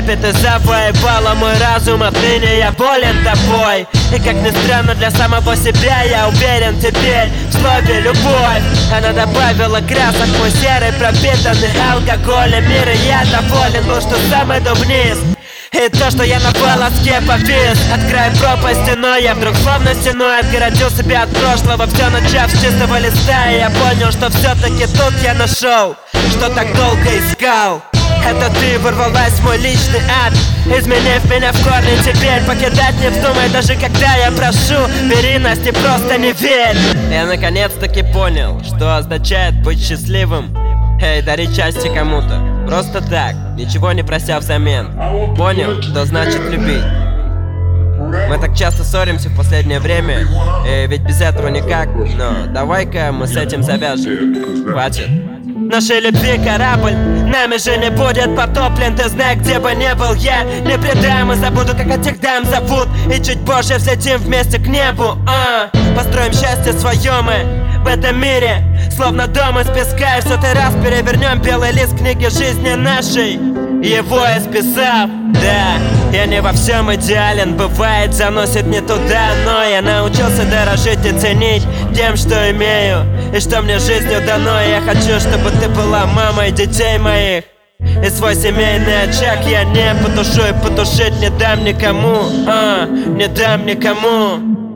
слепит и завоевала мой разум. Отныне я болен тобой. И как ни странно для самого себя, я уверен теперь в слове любовь. Она добавила красок в мой серый пропитанный алкоголем мир, и я доволен был, что сам иду вниз. И то, что я на волоске повис от края пропасти, но я вдруг словно стеной отгородил себя от прошлого, все начав с чистого листа. И я понял, что все-таки тут я нашел, что так долго искал. Это ты ворвалась в мой личный ад, изменив меня в корне. Теперь покидать не вздумай, даже когда я прошу. Бери, Настя, просто не верь. Я наконец-таки понял, что означает быть счастливым. Эй, дарить счастье кому-то просто так, ничего не прося взамен. Понял, что значит любить. Мы так часто ссоримся в последнее время, ведь без этого никак. Но давай-ка мы с этим завяжем. Хватит. Нашей любви корабль нами же не будет потоплен. Ты знай, где бы не был я, не предам и забуду, как от тех дам зовут. И чуть позже взлетим вместе к небу. Построим счастье свое мы в этом мире, словно дом из песка. И в сотый раз перевернем белый лист книги жизни нашей, его исписав. Да, я не во всем идеален, бывает заносит не туда, но я научился дорожить и ценить тем, что имею и что мне жизнью дано. Я хочу, чтобы ты была мамой детей моих, и свой семейный очаг я не потушу и потушить не дам никому, не дам никому.